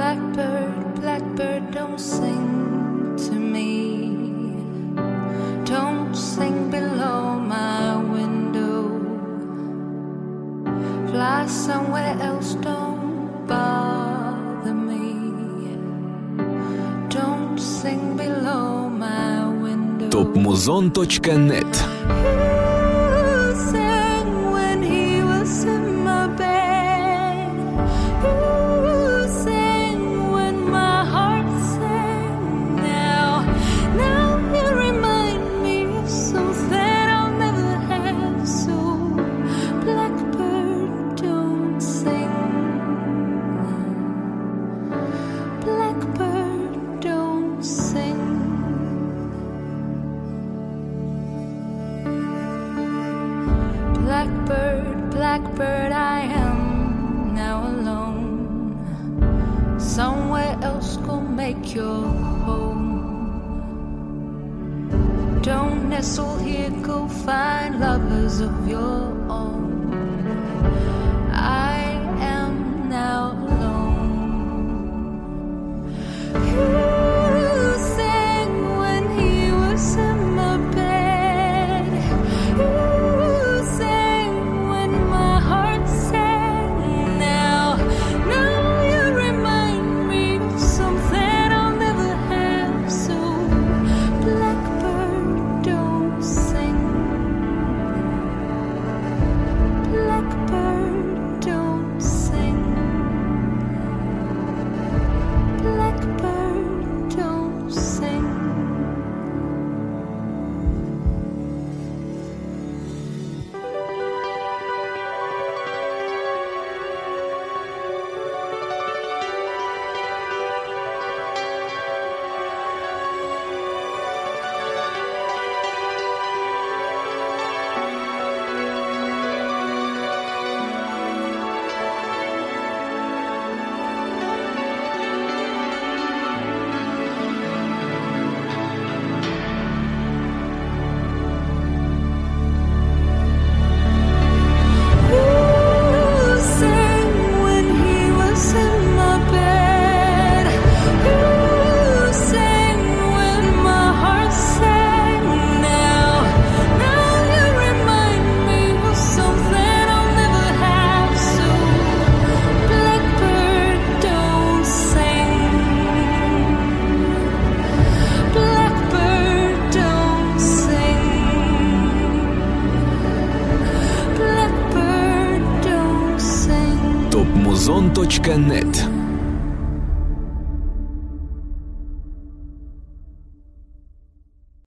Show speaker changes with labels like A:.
A: Blackbird, blackbird, don't sing to me. Don't sing below my window. Fly somewhere else, don't bother me. Don't sing below my window.
B: topmuzon.net
A: Blackbird, blackbird, I am now alone. Somewhere else go make your home. Don't nestle here, go find lovers of your own. I am now alone. You sang when he was in my bed. You sang when my heart sang. Now you remind me of something I'll never have. So blackbird, don't sing. Blackbird, don't sing. Blackbird, don't sing.
B: topmuzon.net